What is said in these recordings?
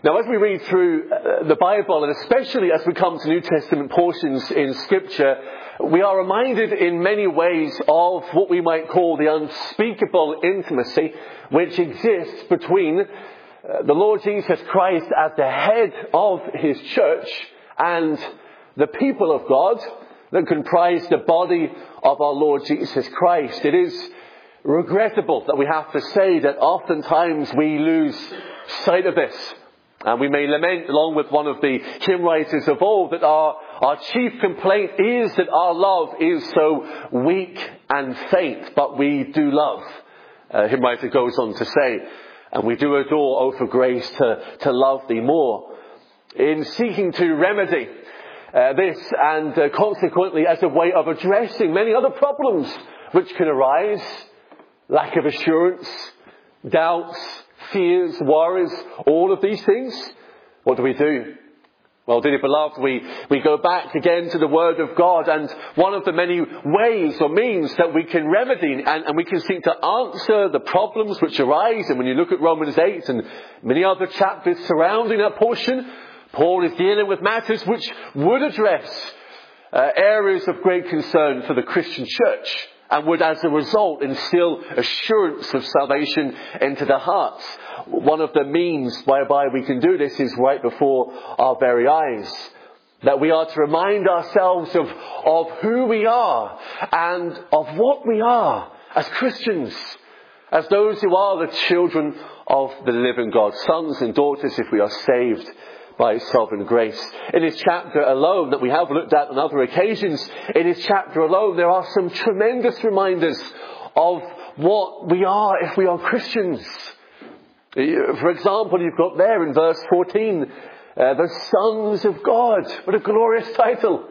Now, as we read through the Bible, and especially as we come to New Testament portions in Scripture, we are reminded in many ways of what we might call the unspeakable intimacy which exists between the Lord Jesus Christ as the head of his church and the people of God that comprise the body of our Lord Jesus Christ. It is regrettable that we have to say that oftentimes we lose sight of this. And we may lament, along with one of the hymn writers of old, that our chief complaint is that our love is so weak and faint, but we do love. Hymn writer goes on to say, and we do adore, oh for grace to love thee more. In seeking to remedy this, and consequently as a way of addressing many other problems which can arise, lack of assurance, doubts, fears, worries, all of these things, what do? Well, dearly beloved, we go back again to the Word of God, and one of the many ways or means that we can remedy and we can seek to answer the problems which arise. And when you look at Romans 8 and many other chapters surrounding that portion, Paul is dealing with matters which would address areas of great concern for the Christian church, and would as a result instill assurance of salvation into the hearts. One of the means whereby we can do this is right before our very eyes. That we are to remind ourselves of who we are and of what we are as Christians. As those who are the children of the living God. Sons and daughters if we are saved by sovereign grace. In this chapter alone that we have looked at on other occasions, in this chapter alone there are some tremendous reminders of what we are if we are Christians. For example, you've got there in verse 14, the sons of God. What a glorious title.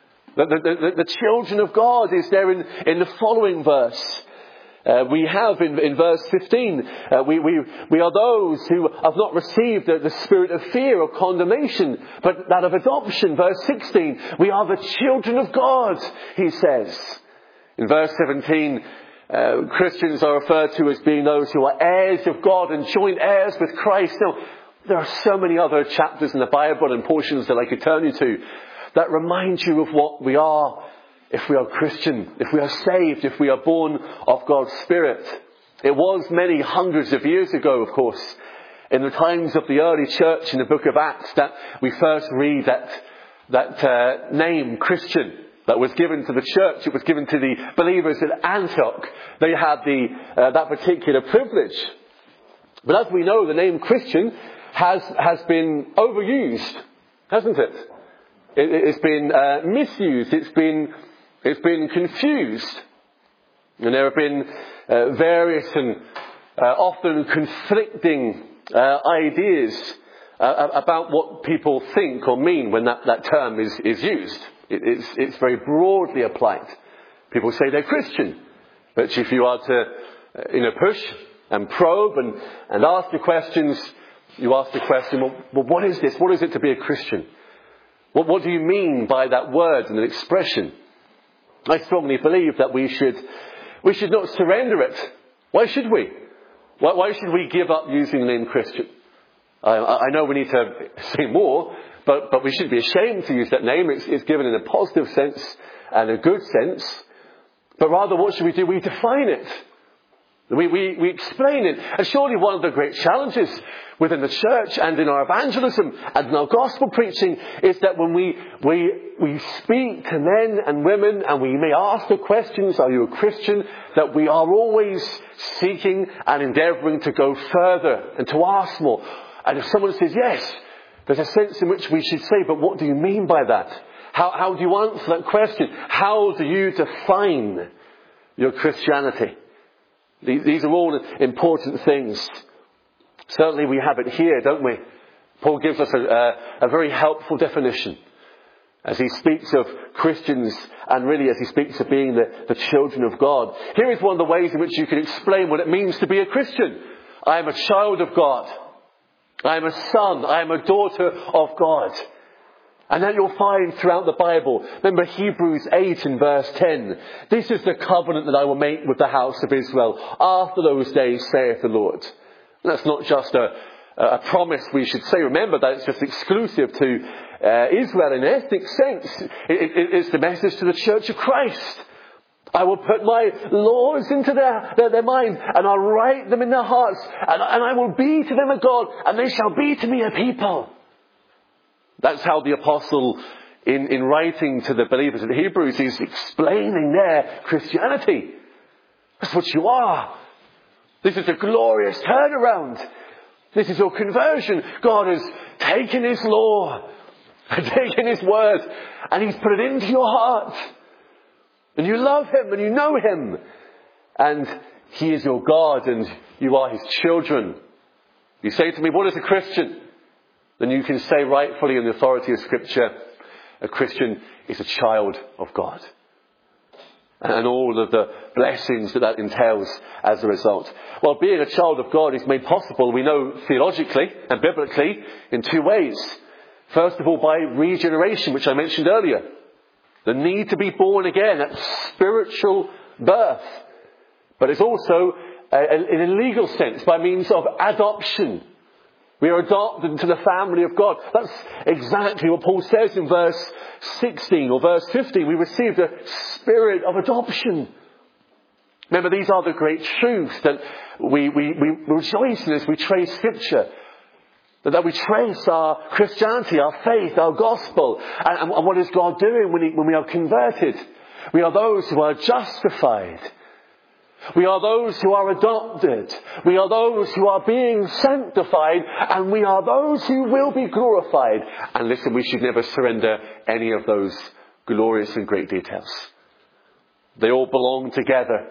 The children of God is there in the following verse. We have in verse 15, we are those who have not received the spirit of fear or condemnation, but that of adoption. Verse 16, we are the children of God, he says. In verse 17, Christians are referred to as being those who are heirs of God and joint heirs with Christ. Now, there are so many other chapters in the Bible and portions that I could turn you to that remind you of what we are if we are Christian, if we are saved, if we are born of God's Spirit. It was many hundreds of years ago, of course, in the times of the early church in the book of Acts, that we first read that name, Christian, that was given to the church. It was given to the believers at Antioch. They had that particular privilege. But as we know, the name Christian has been overused, hasn't it? It's been misused. It's been confused. And there have been various and often conflicting ideas about what people think or mean when that term is used. It's very broadly applied. People say they're Christian. But if you are to push and probe and ask the questions, you ask the question, well, what is this? What is it to be a Christian? What do you mean by that word and expression? I strongly believe that we should not surrender it. Why should we? Why should we give up using the name Christian? I know we need to say more, but we shouldn't be ashamed to use that name. It's given in a positive sense and a good sense. But rather, what should we do? We define it. We explain it. And surely one of the great challenges within the church and in our evangelism and in our gospel preaching is that when we speak to men and women and we may ask the questions, are you a Christian? That we are always seeking and endeavouring to go further and to ask more. And if someone says yes, there's a sense in which we should say, but what do you mean by that? How do you answer that question? How do you define your Christianity? These are all important things. Certainly we have it here, don't we? Paul gives us a very helpful definition as he speaks of Christians and really as he speaks of being the children of God. Here is one of the ways in which you can explain what it means to be a Christian. I am a child of God. I am a son. I am a daughter of God. And then you'll find throughout the Bible, remember Hebrews 8 and verse 10. This is the covenant that I will make with the house of Israel after those days, saith the Lord. And that's not just a a promise, we should say. Remember that it's just exclusive to Israel in an ethnic sense. It's the message to the Church of Christ. I will put my laws into their mind, and I'll write them in their hearts, and I will be to them a God, and they shall be to me a people. That's how the apostle, in writing to the believers in Hebrews, is explaining their Christianity. That's what you are. This is a glorious turnaround. This is your conversion. God has taken His law, taken His word, and He's put it into your heart. And you love Him and you know Him. And He is your God and you are His children. You say to me, what is a Christian? Then you can say rightfully in the authority of Scripture, a Christian is a child of God. And all of the blessings that entails as a result. Well, being a child of God is made possible, we know theologically and biblically, in two ways. First of all, by regeneration, which I mentioned earlier. The need to be born again, that spiritual birth. But it's also, in a legal sense, by means of adoption. We are adopted into the family of God. That's exactly what Paul says in verse 16 or verse 15. We received a spirit of adoption. Remember, these are the great truths that we rejoice in as we trace Scripture. That we trace our Christianity, our faith, our gospel. And what is God doing when we are converted? We are those who are justified. We are those who are adopted. We are those who are being sanctified. And we are those who will be glorified. And listen, we should never surrender any of those glorious and great details. They all belong together.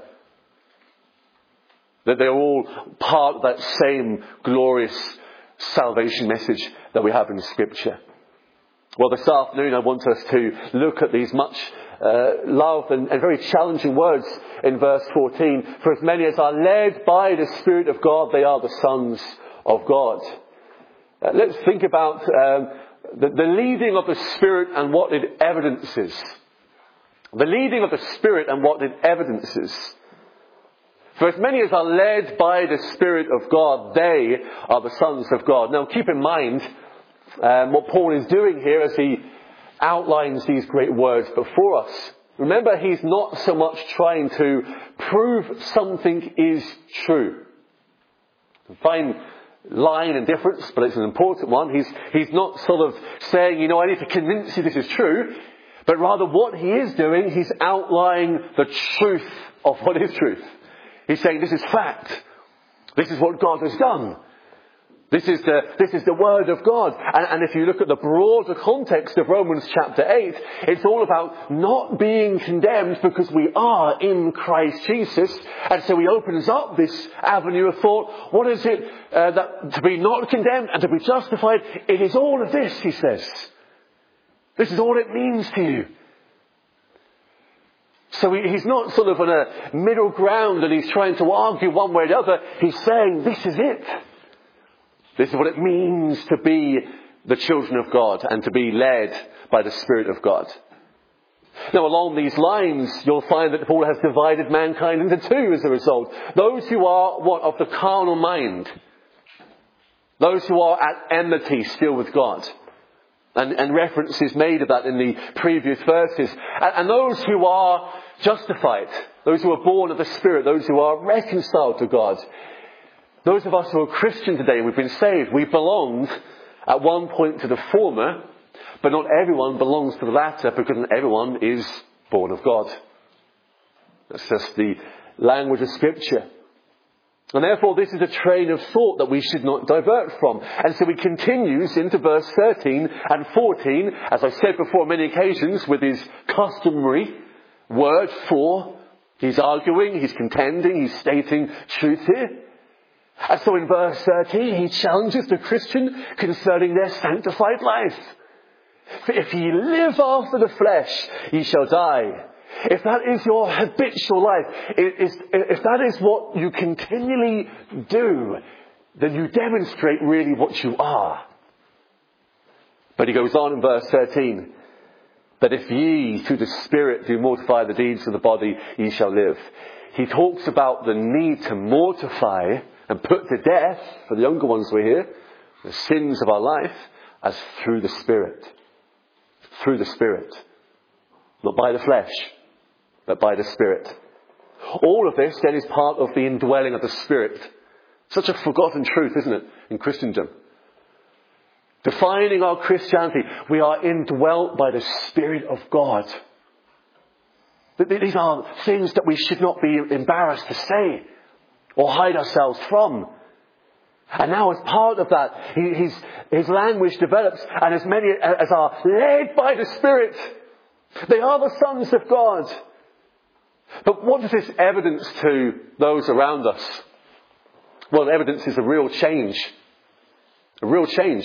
That they're all part of that same glorious salvation message that we have in Scripture. Well, this afternoon I want us to look at these much loved and very challenging words in verse 14. For as many as are led by the Spirit of God, they are the sons of God. Let's think about the leading of the Spirit and what it evidences. The leading of the Spirit and what it evidences. For as many as are led by the Spirit of God, they are the sons of God. Now keep in mind what Paul is doing here as he outlines these great words before us. Remember, he's not so much trying to prove something is true. Fine line and difference, but it's an important one. He's not sort of saying, I need to convince you this is true. But rather what he is doing, he's outlining the truth of what is truth. He's saying this is fact. This is what God has done. This is the Word of God. And if you look at the broader context of Romans chapter 8, it's all about not being condemned because we are in Christ Jesus. And so he opens up this avenue of thought. What is it that to be not condemned and to be justified? It is all of this, he says. This is all it means to you. So he's not sort of on a middle ground and he's trying to argue one way or the other. He's saying this is it. This is what it means to be the children of God and to be led by the Spirit of God. Now along these lines, you'll find that Paul has divided mankind into two as a result. Those who are of the carnal mind. Those who are at enmity still with God. And reference is made of that in the previous verses. And those who are justified. Those who are born of the Spirit. Those who are reconciled to God. Those of us who are Christian today, we've been saved. We belonged at one point to the former. But not everyone belongs to the latter because not everyone is born of God. That's just the language of Scripture. And therefore this is a train of thought that we should not divert from. And so he continues into verse 13 and 14, as I said before on many occasions, with his customary word for. He's arguing, he's contending, he's stating truth here. And so in verse 13 he challenges the Christian concerning their sanctified life. For if ye live after the flesh, ye shall die. If that is your habitual life, if that is what you continually do, then you demonstrate really what you are. But he goes on in verse 13, that if ye through the Spirit do mortify the deeds of the body, ye shall live. He talks about the need to mortify and put to death, for the younger ones we're here, the sins of our life as through the Spirit. Through the Spirit. Not by the flesh, but by the Spirit. All of this then is part of the indwelling of the Spirit. Such a forgotten truth, isn't it, in Christendom? Defining our Christianity, we are indwelt by the Spirit of God. These are things that we should not be embarrassed to say or hide ourselves from. And now as part of that, his language develops, and as many as are led by the Spirit, they are the sons of God. But what does this evidence to those around us? Well, evidence is a real change. A real change.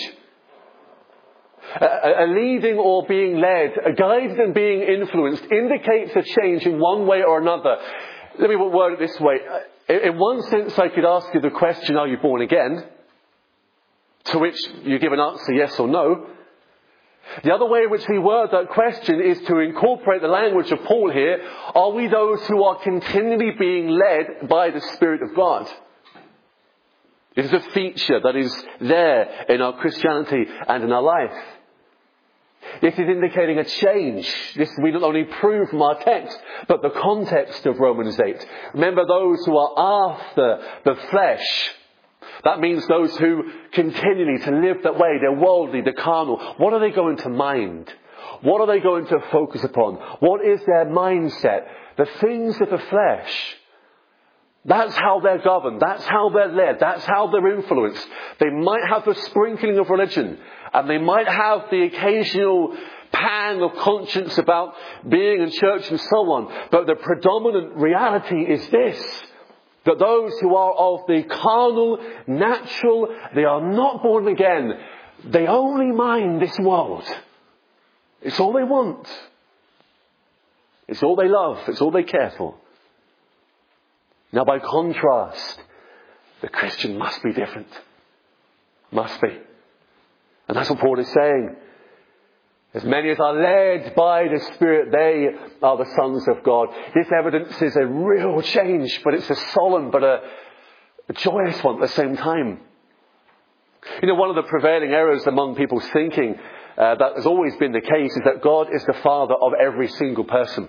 A leading or being led, a guided and being influenced indicates a change in one way or another. Let me word it this way. In one sense, I could ask you the question, are you born again? To which you give an answer, yes or no. The other way in which we word that question is to incorporate the language of Paul here. Are we those who are continually being led by the Spirit of God? It is a feature that is there in our Christianity and in our life. This is indicating a change. This we not only prove from our text, but the context of Romans 8. Remember, those who are after the flesh. That means those who continually to live that way. They're worldly, they're carnal. What are they going to mind? What are they going to focus upon? What is their mindset? The things of the flesh. That's how they're governed. That's how they're led. That's how they're influenced. They might have a sprinkling of religion. And they might have the occasional pang of conscience about being in church and so on. But the predominant reality is this. That those who are of the carnal, natural, they are not born again. They only mind this world. It's all they want. It's all they love. It's all they care for. Now, by contrast, the Christian must be different. Must be. And that's what Paul is saying. As many as are led by the Spirit, they are the sons of God. This evidence is a real change, but it's a solemn but a joyous one at the same time. You know, one of the prevailing errors among people's thinking that has always been the case is that God is the Father of every single person.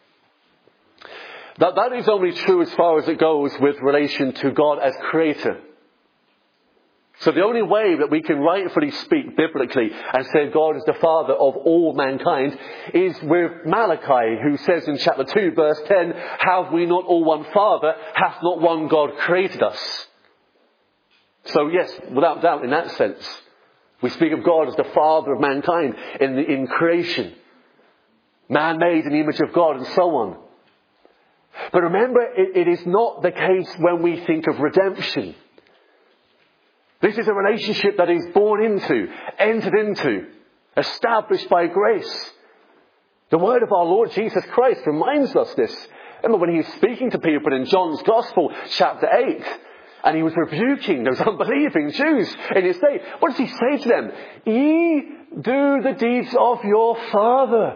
That is only true as far as it goes with relation to God as Creator. So the only way that we can rightfully speak biblically and say God is the Father of all mankind is with Malachi, who says in chapter 2 verse 10, have we not all one Father? Hath not one God created us? So yes, without doubt in that sense, we speak of God as the Father of mankind in creation. Man made in the image of God and so on. But remember, it is not the case when we think of redemption. This is a relationship that is born into, entered into, established by grace. The word of our Lord Jesus Christ reminds us this. Remember when he was speaking to people in John's Gospel, chapter 8, and he was rebuking those unbelieving Jews in his day. What does he say to them? Ye do the deeds of your father.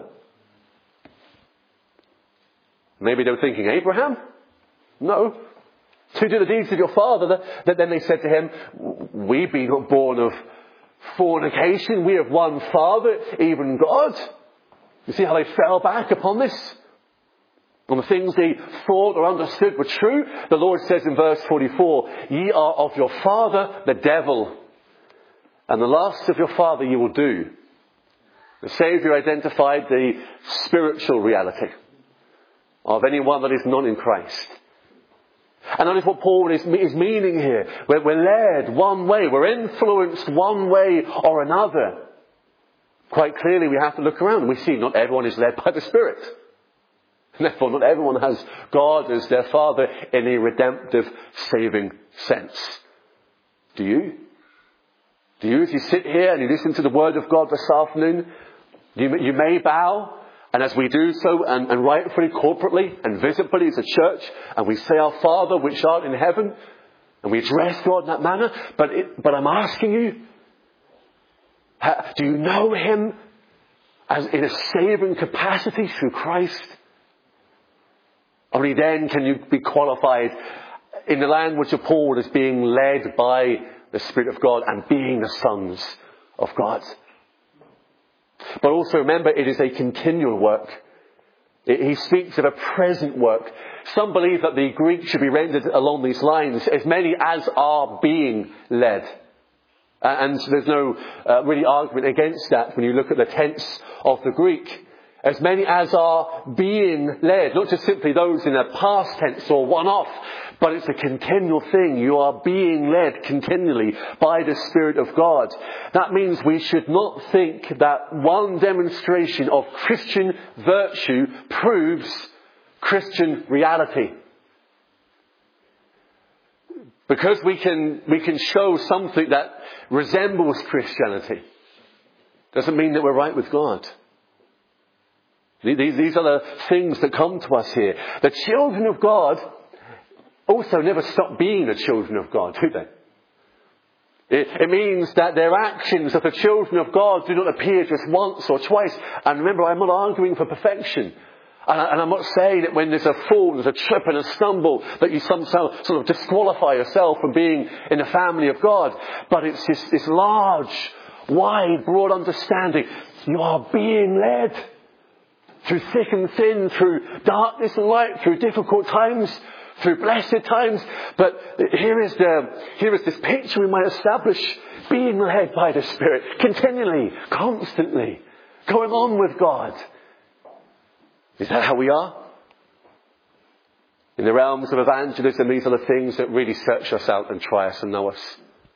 Maybe they were thinking, Abraham? No. To do the deeds of your father. Then they said to him, we be not born of fornication. We have one Father, even God. You see how they fell back upon this? On the things they thought or understood were true. The Lord says in verse 44, ye are of your father, the devil. And the lusts of your father you will do. The Saviour identified the spiritual reality of anyone that is not in Christ. And that is what Paul is meaning here. We're led one way. We're influenced one way or another. Quite clearly we have to look around and we see not everyone is led by the Spirit. Therefore not everyone has God as their Father in a redemptive, saving sense. Do you? Do you, as you sit here and you listen to the Word of God this afternoon, you may bow. And as we do so, and rightfully, corporately, and visibly as a church, and we say, our Father which art in heaven, and we address God in that manner, but I'm asking you, do you know Him as in a saving capacity through Christ? Only then can you be qualified in the language of Paul as being led by the Spirit of God and being the sons of God. But also remember, it is a continual work. He speaks of a present work. Some believe that the Greek should be rendered along these lines, as many as are being led. And there's no really argument against that when you look at the tense of the Greek. As many as are being led, not just simply those in a past tense or one-off, but it's a continual thing. You are being led continually by the Spirit of God. That means we should not think that one demonstration of Christian virtue proves Christian reality. Because we can show something that resembles Christianity, doesn't mean that we're right with God. These are the things that come to us here. The children of God also never stop being the children of God, do they? It means that their actions of the children of God do not appear just once or twice. And remember, I'm not arguing for perfection. And I'm not saying that when there's a fall, there's a trip and a stumble, that you somehow sort of disqualify yourself from being in the family of God. But it's this large, wide, broad understanding. You are being led through thick and thin, through darkness and light, through difficult times, through blessed times. But here is this picture we might establish, being led by the Spirit, continually, constantly, going on with God. Is that how we are? In the realms of evangelism, these are the things that really search us out and try us and know us.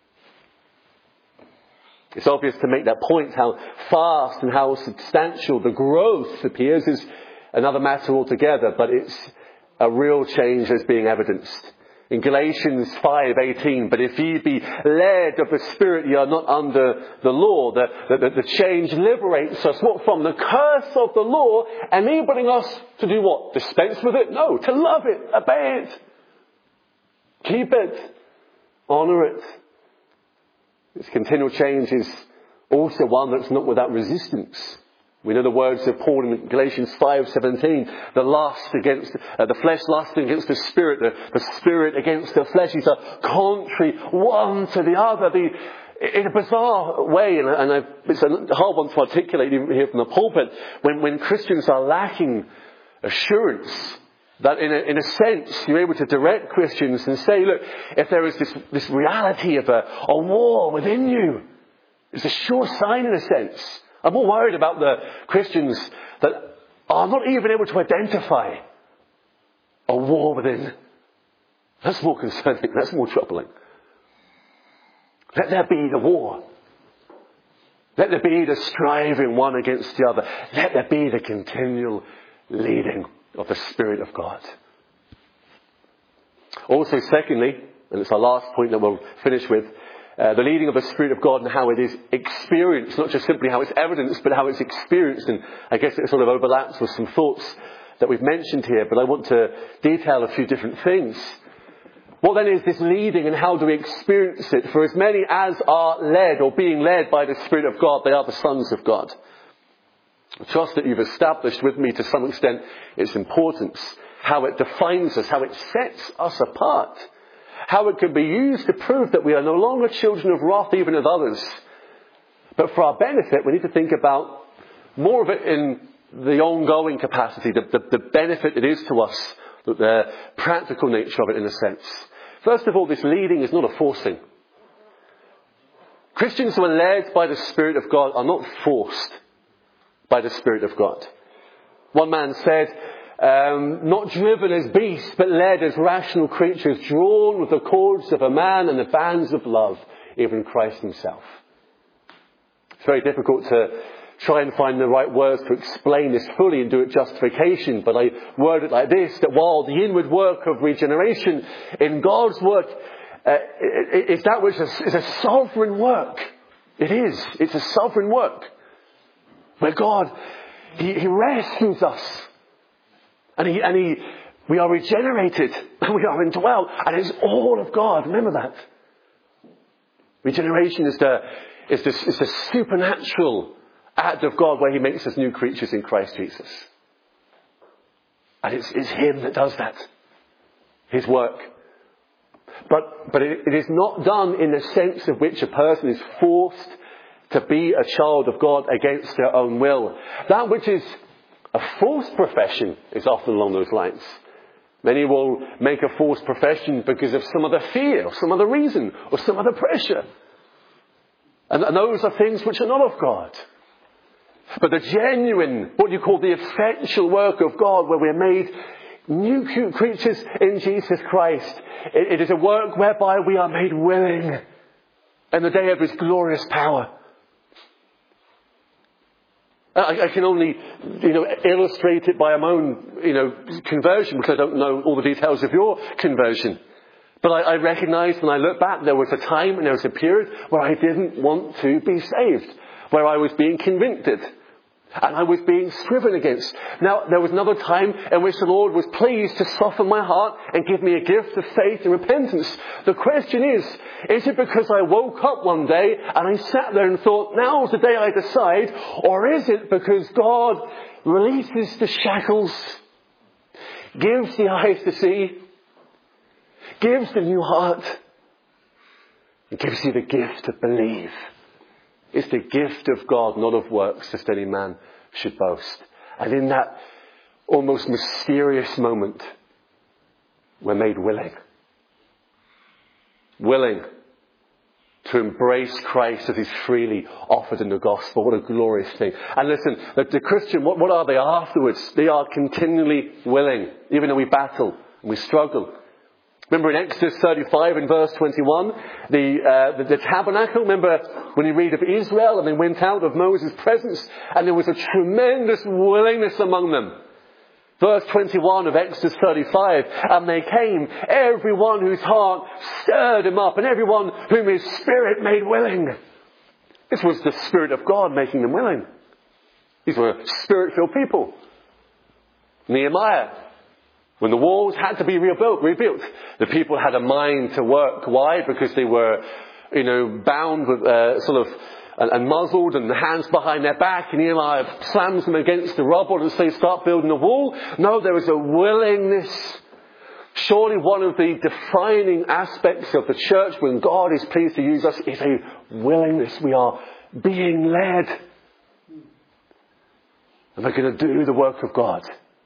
It's obvious to make that point how fast and how substantial the growth appears is another matter altogether, but it's a real change that's being evidenced. In Galatians 5:18, but if ye be led of the Spirit, ye are not under the law. The change liberates us, what from? The curse of the law, enabling us to do what? Dispense with it? No, to love it, obey it, keep it, honour it. This continual change is also one that's not without resistance. We know the words of Paul in Galatians 5:17. The flesh lusting against the Spirit, the Spirit against the flesh. These are contrary one to the other. In a bizarre way, and it's a hard one to articulate even here from the pulpit, when Christians are lacking assurance, that in a sense you're able to direct Christians and say, look, if there is this reality of a war within you, it's a sure sign in a sense. I'm more worried about the Christians that are not even able to identify a war within. That's more concerning. That's more troubling. Let there be the war. Let there be the striving one against the other. Let there be the continual leading of the Spirit of God. Also, secondly, and it's our last point that we'll finish with, the leading of the Spirit of God and how it is experienced, not just simply how it's evidenced, but how it's experienced. And I guess it sort of overlaps with some thoughts that we've mentioned here, but I want to detail a few different things. What then is this leading and how do we experience it? For as many as are led or being led by the Spirit of God, they are the sons of God. I trust that you've established with me to some extent its importance, how it defines us, how it sets us apart, how it can be used to prove that we are no longer children of wrath even of others. But for our benefit, we need to think about more of it in the ongoing capacity, the benefit it is to us, the practical nature of it in a sense. First of all, this leading is not a forcing. Christians who are led by the Spirit of God are not forced by the Spirit of God. One man said, not driven as beasts, but led as rational creatures, drawn with the cords of a man and the bands of love, even Christ himself. It's very difficult to try and find the right words to explain this fully and do it justification, but I word it like this, that while the inward work of regeneration in God's work is that which is a sovereign work. It is. It's a sovereign work. Where God, He rescues us. And we are regenerated. And we are indwelt. And it's all of God. Remember that. Regeneration is the supernatural act of God where He makes us new creatures in Christ Jesus. And it's Him that does that. His work. But it is not done in the sense of which a person is forced to be a child of God against their own will. That which is a false profession is often along those lines. Many will make a false profession because of some other fear, or some other reason, or some other pressure. And those are things which are not of God. But the genuine, what you call the effectual work of God, where we're made new creatures in Jesus Christ, it is a work whereby we are made willing in the day of His glorious power. I can only, illustrate it by my own, conversion, because I don't know all the details of your conversion. But I recognise when I look back, there was a time and there was a period where I didn't want to be saved, where I was being convicted. And I was being striven against. Now, there was another time in which the Lord was pleased to soften my heart and give me a gift of faith and repentance. The question is it because I woke up one day and I sat there and thought, now's the day I decide? Or is it because God releases the shackles, gives the eyes to see, gives the new heart, and gives you the gift to believe? It's the gift of God, not of works, lest any man should boast. And in that almost mysterious moment, we're made willing. Willing to embrace Christ as He's freely offered in the gospel. What a glorious thing. And listen, the Christian, what are they afterwards? They are continually willing, even though we battle and we struggle. Remember in Exodus 35 and verse 21, the tabernacle, remember when you read of Israel and they went out of Moses' presence and there was a tremendous willingness among them. Verse 21 of Exodus 35, and they came, everyone whose heart stirred him up and everyone whom His Spirit made willing. This was the Spirit of God making them willing. These were Spirit-filled people. Nehemiah, when the walls had to be rebuilt, the people had a mind to work. Why? Because they were, bound with, and muzzled and hands behind their back. And Nehemiah slams them against the rubble and says, start building a wall. No, there was a willingness. Surely one of the defining aspects of the church when God is pleased to use us is a willingness. We are being led. And we're going to do the work of God.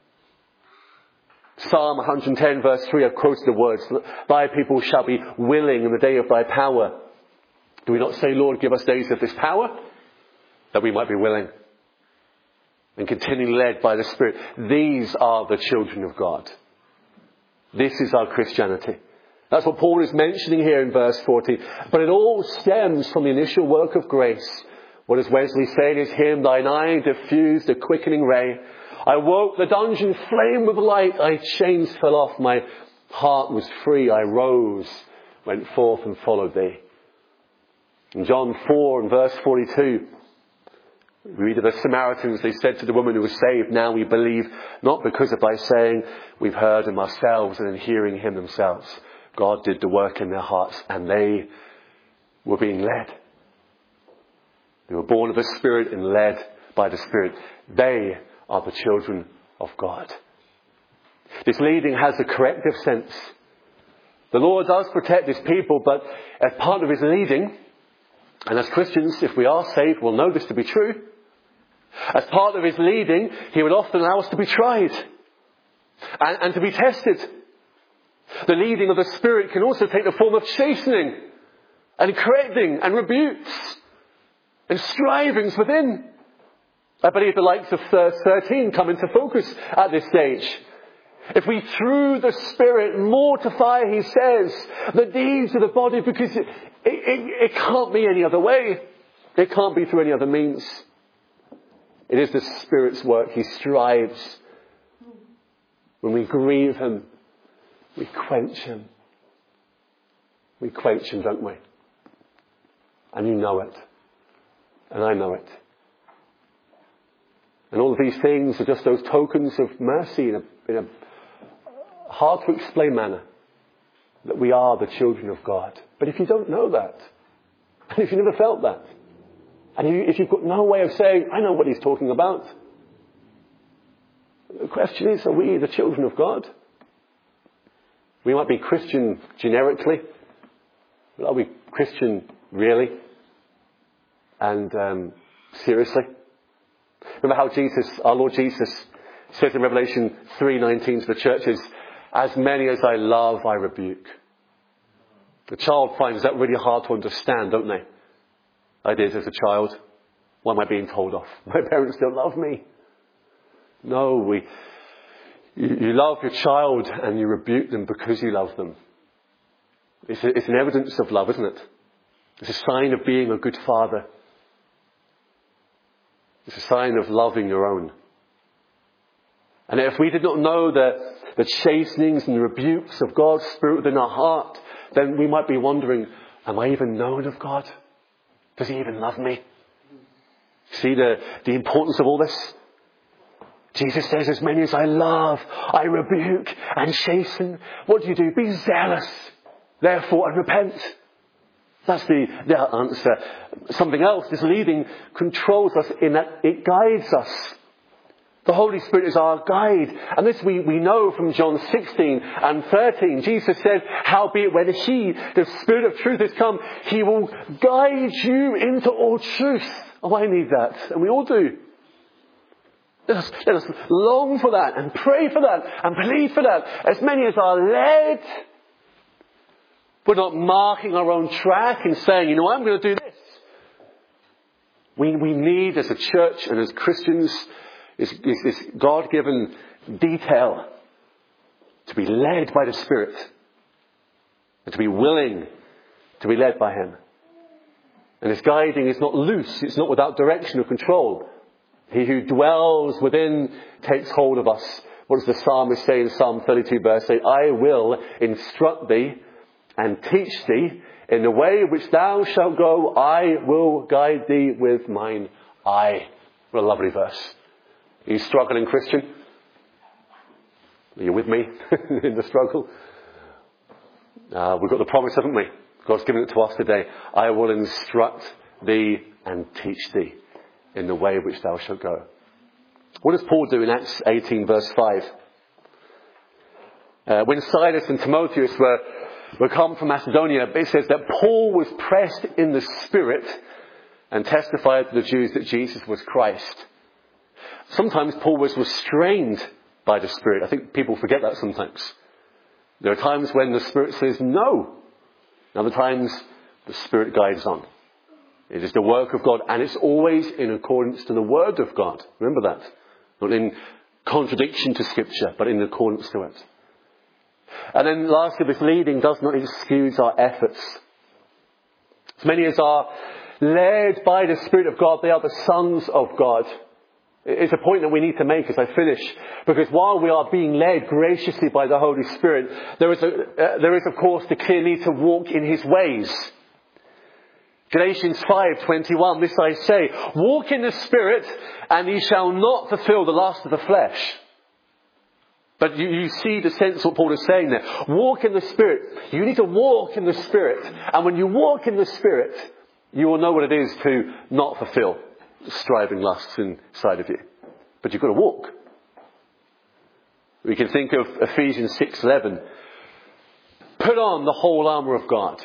Psalm 110 verse 3, I've quoted the words, Thy people shall be willing in the day of Thy power. Do we not say, Lord, give us days of this power, that we might be willing and continually led by the Spirit? These are the children of God. This is our Christianity. That's what Paul is mentioning here in verse 14. But it all stems from the initial work of grace. What does Wesley say in his hymn? Thine eye diffused a quickening ray. I woke, the dungeon flamed with light. I chains fell off. My heart was free. I rose, went forth and followed Thee. In John 4 and verse 42, we read of the Samaritans. They said to the woman who was saved, now we believe, not because of Thy saying, we've heard Him ourselves, and in hearing Him themselves. God did the work in their hearts, and they were being led. They were born of the Spirit and led by the Spirit. They are the children of God. This leading has a corrective sense. The Lord does protect His people, but as part of His leading, and as Christians, if we are saved, we'll know this to be true. As part of His leading, He will often allow us to be tried and to be tested. The leading of the Spirit can also take the form of chastening and correcting and rebukes and strivings within. I believe the likes of verse 13 come into focus at this stage. If we through the Spirit mortify, He says, the deeds of the body, because it can't be any other way. It can't be through any other means. It is the Spirit's work. He strives. When we grieve Him, we quench Him. We quench Him, don't we? And you know it. And I know it. And all of these things are just those tokens of mercy in a hard to explain manner, that we are the children of God. But if you don't know that, and if you never felt that, and if you've got no way of saying, I know what He's talking about, the question is, are we the children of God? We might be Christian generically, but are we Christian really? And seriously? Remember how our Lord Jesus says in Revelation 3:19 to the churches, as many as I love, I rebuke. The child finds that really hard to understand, don't they? I did as a child. What am I being told off? My parents don't love me. No, you love your child and you rebuke them because you love them. It's an evidence of love, isn't it? It's a sign of being a good father. It's a sign of loving your own. And if we did not know the chastenings and the rebukes of God's Spirit within our heart, then we might be wondering, am I even known of God? Does he even love me? See the importance of all this? Jesus says, as many as I love, I rebuke and chasten. What do? Be zealous, therefore, and repent. That's the answer. Something else, this leading controls us in that it guides us. The Holy Spirit is our guide. And this we know from John 16 and 13. Jesus said, howbeit when he, the Spirit of truth, has come, he will guide you into all truth. Oh, I need that. And we all do. Let us long for that and pray for that and believe for that. As many as are led. We're not marking our own track and saying, I'm going to do this. We need as a church and as Christians is this God-given detail to be led by the Spirit and to be willing to be led by him. And his guiding is not loose. It's not without direction or control. He who dwells within takes hold of us. What does the psalmist say in Psalm 32 verse 8? I will instruct thee and teach thee in the way which thou shalt go. I will guide thee with mine eye. What a lovely verse. Are you struggling, Christian? Are you with me in the struggle? We've got the promise, haven't we? God's given it to us today. I will instruct thee and teach thee in the way which thou shalt go. What does Paul do in Acts 18 verse 5? When Silas and Timotheus were come from Macedonia, it says that Paul was pressed in the Spirit and testified to the Jews that Jesus was Christ. Sometimes Paul was restrained by the Spirit. I think people forget that sometimes. There are times when the Spirit says no. Other times the Spirit guides on. It is the work of God, and it's always in accordance to the Word of God. Remember that. Not in contradiction to Scripture, but in accordance to it. And then lastly, this leading does not excuse our efforts. As many as are led by the Spirit of God, they are the sons of God. It's a point that we need to make as I finish. Because while we are being led graciously by the Holy Spirit, there is of course the clear need to walk in his ways. Galatians 5:21, this I say, walk in the Spirit, and ye shall not fulfill the lust of the flesh. But you see the sense of what Paul is saying there. Walk in the Spirit. You need to walk in the Spirit. And when you walk in the Spirit, you will know what it is to not fulfill the striving lusts inside of you. But you've got to walk. We can think of Ephesians 6:11. Put on the whole armour of God.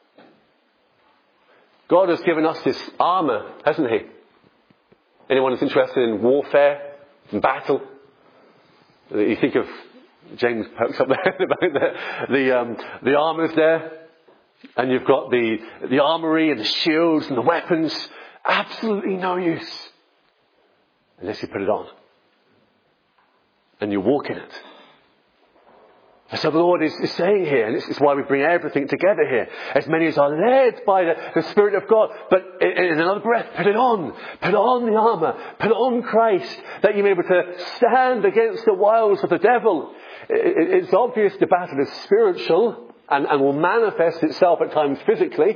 God has given us this armour, hasn't he? Anyone who's interested in warfare, in battle? You think of James pokes up there about the armours there, and you've got the armoury and the shields and the weapons. Absolutely no use unless you put it on and you walk in it. And so the Lord is saying here, and this is why we bring everything together here, as many as are led by the Spirit of God, but in another breath, put it on. Put on the armour. Put on Christ, that you may be able to stand against the wiles of the devil. It's obvious the battle is spiritual and will manifest itself at times physically.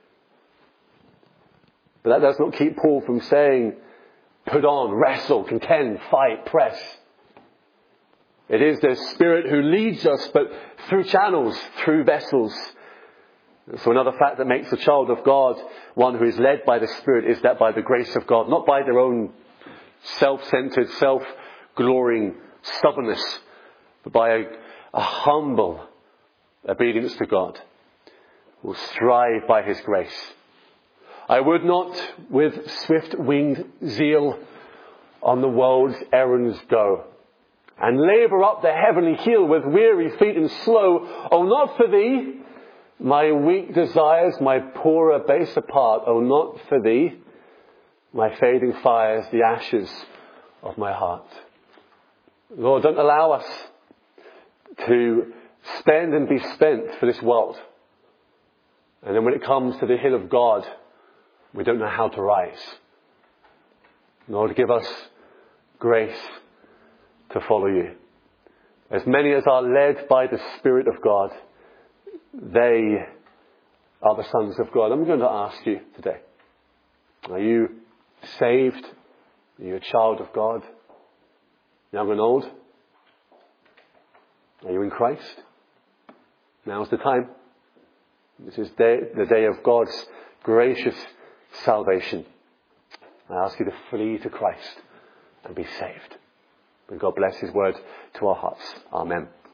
But that does not keep Paul from saying, put on, wrestle, contend, fight, press. It is the Spirit who leads us, but through channels, through vessels. So another fact that makes a child of God one who is led by the Spirit is that by the grace of God, not by their own self-centered, self-glorying stubbornness, but by a humble, obedience to God. Will strive by his grace. I would not with swift-winged zeal on the world's errands go, and labour up the heavenly hill with weary feet and slow. Oh, not for thee, my weak desires, my poorer, baser part. Oh, not for thee, my fading fires, the ashes of my heart. Lord, don't allow us to spend and be spent for this world. And then when it comes to the hill of God, we don't know how to rise. Lord, give us grace to follow you. As many as are led by the Spirit of God, they are the sons of God. I'm going to ask you today, are you saved? Are you a child of God? Young and old? Are you in Christ? Now's the time. This is the day of God's gracious salvation. I ask you to flee to Christ and be saved. May God bless his word to our hearts. Amen.